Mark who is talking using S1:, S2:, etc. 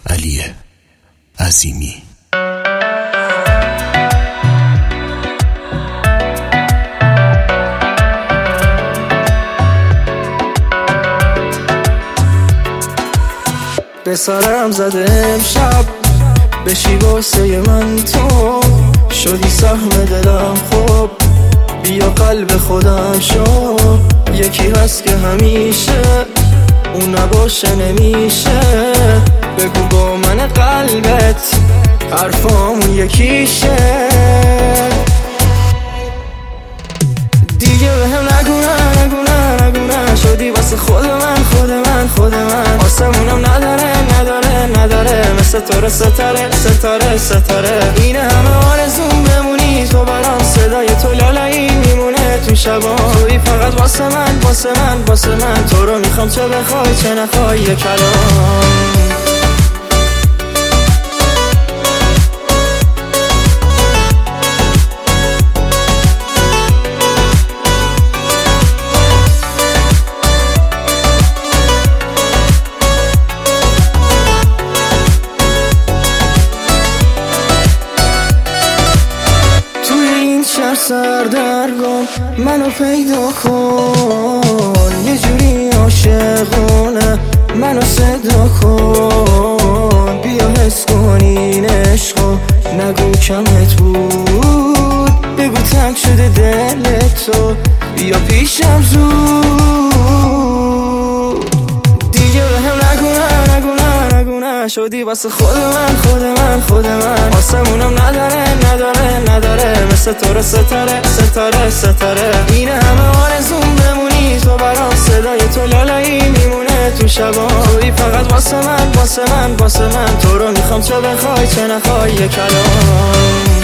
S1: علی عظیمی.
S2: به سرم زده امشب بشی واسه من تو شدی سهم دلم. خب بیا قلب خودم شو، یکی هست که همیشه اون نباشه نمیشه. بگو با من قلبت حرفامون یکیشه. دیگه به هم نگونه نگونه نگونه شدی واسه خود من خود من خود من. آسمونم نداره مثل تو ستاره ستاره ستاره. این همه آرزوم بمونی تو برام، صدای تو لالایی میمونه تو شبا. توی فقط واسه من واسه من واسه من. تو رو میخوام چه بخوای چه نخوای یه کلام. سردرگم منو پیدا کن، یه جوری عاشقونه منو صدا کن. بیا حس کن این عشقو، نگو کمت بود، بگو تنگ شده دل تو، بیا پیشم زود. دیگه به هم نگونه نگونه نگونه شدی واسه خود من خود من خود من. آسمونم نداره مثل تو ستاره ستاره ستاره. این همه آرزوم بمونی تو برام، صدای تو لالایی میمونه تو شبا. توی فقط واسه من واسه من واسه من. تو رو میخوام چه بخوای چه نخوای یه کلام.